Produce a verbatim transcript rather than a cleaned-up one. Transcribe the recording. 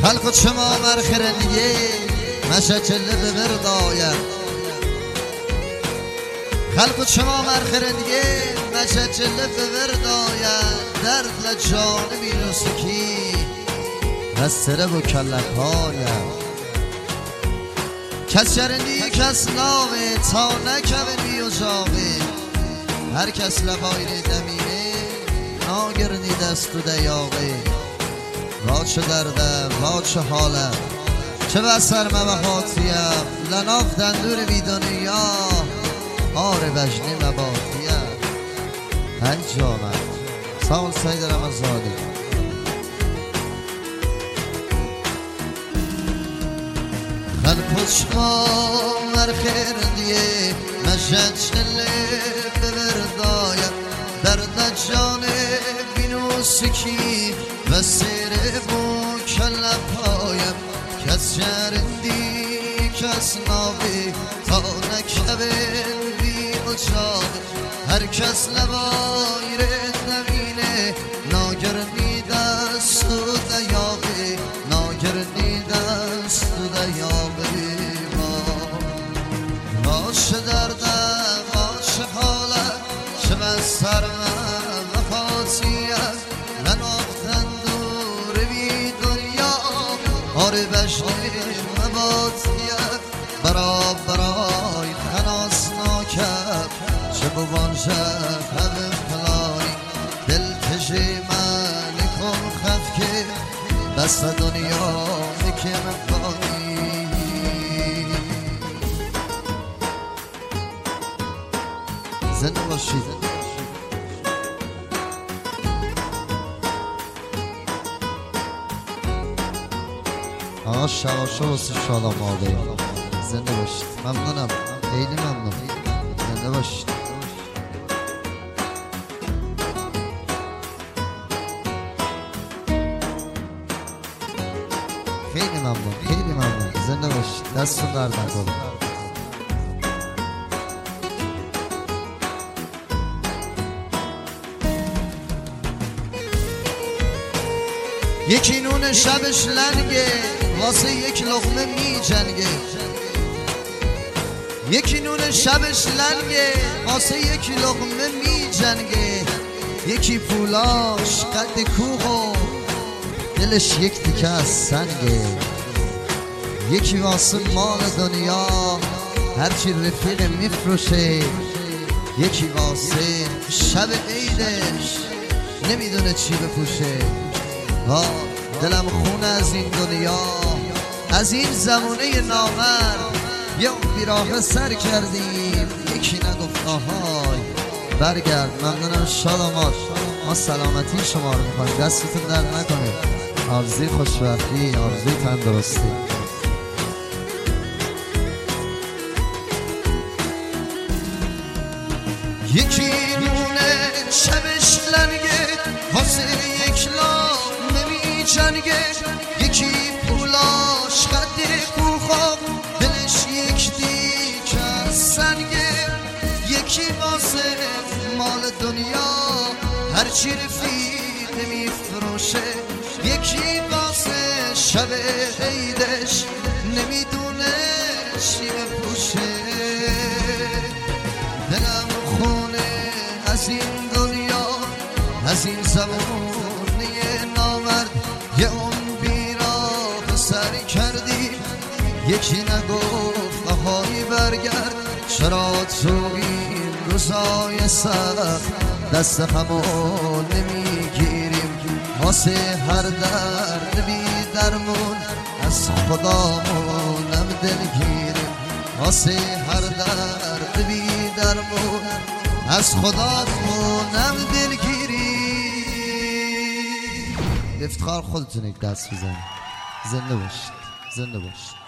خلق شما مرخرندیه مشکل ببردایم خلق شما مرخرندیه مشکل ببردایم درد لجان بیرسکی هستره و کلکایم کس شرندی کس نامه تا نکبنی و جاوه هر کس لبایر دمینه ناگرنی دست و دیاغه وا چه درده وا چه حاله چه بسر مبخاتیم لناف دندور بی دنیا آر بجنی مباتیم هی جامد سال سید رمضانی خلقش مر خیردیه مشد شله ببردایم درد جان بینو سکی و سیر بو کلپایم کس جرندی کس ناوی تا نکبن بی اجاق هر کس لبایر نمینه ناگرنی دست و دیاقی ناگرنی دست و دیاقی باشه دردم باشه حالم چه بسرمم وفاتیم لنافتن دور بی دنیا آره بشنیم مباتیم برا برای خناس ناکم چه بوان شد همه پلانی دل کشی من کن خفکه بس دنیا میکم پانی زنده باشید آقا شواشا واسه شادام آقای زنده باشید ممنونم خیلی ممنون زنده باشید خیلی ممنون خیلی ممنون زنده باشید دستون درد نکنه یکی نون شبش لنگه واسه یک لقمه می جنگه یکی نون شبش لنگه واسه یک لقمه می جنگه یکی پولاش قد کوه و دلش یک تکه از سنگه یکی واسه مال دنیا هرچی رفیق میفروشه یکی واسه شب عیدش نمیدونه چی بپوشه ها دلم خونه از این دنیا از این زمانه نامرد یه اون بیراه سر کردیم یکی نگفت آهای برگرد ممنونم شادامات ما سلامتی شما رو میخوایم دستتون در نکنه آرزوی خوشبختی آرزوی تندرستی یکی نونه شبش لنگه واسه یک لام نمی جنگه یکی پولاش قد کوخا دلش یک دیک از سنگه یکی واسه مال دنیا هرچی رفیق نمی فروشه یکی واسه شب عیدش نمیدونه چی بپوشه دلم خونه از این دنیا از این زمانه نامرد یه اون بیراه سر کردی یکی نگفت آهای برگرد چرا تو این روزای سخت دست همو نمیگیریم واسه هر درد بی درمون از خدامونم دلگیریم واسه هر درد بی درمون از خدامونم دلگیریم افتخار خودتون یک دست بزنید زنده باشید زنده باشید